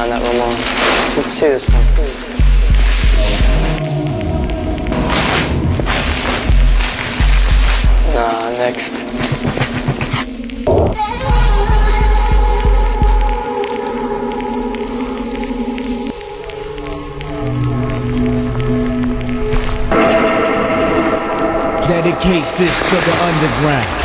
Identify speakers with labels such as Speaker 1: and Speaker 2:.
Speaker 1: not Ramon. See this one. Nah, next.
Speaker 2: Dedicates this to the underground.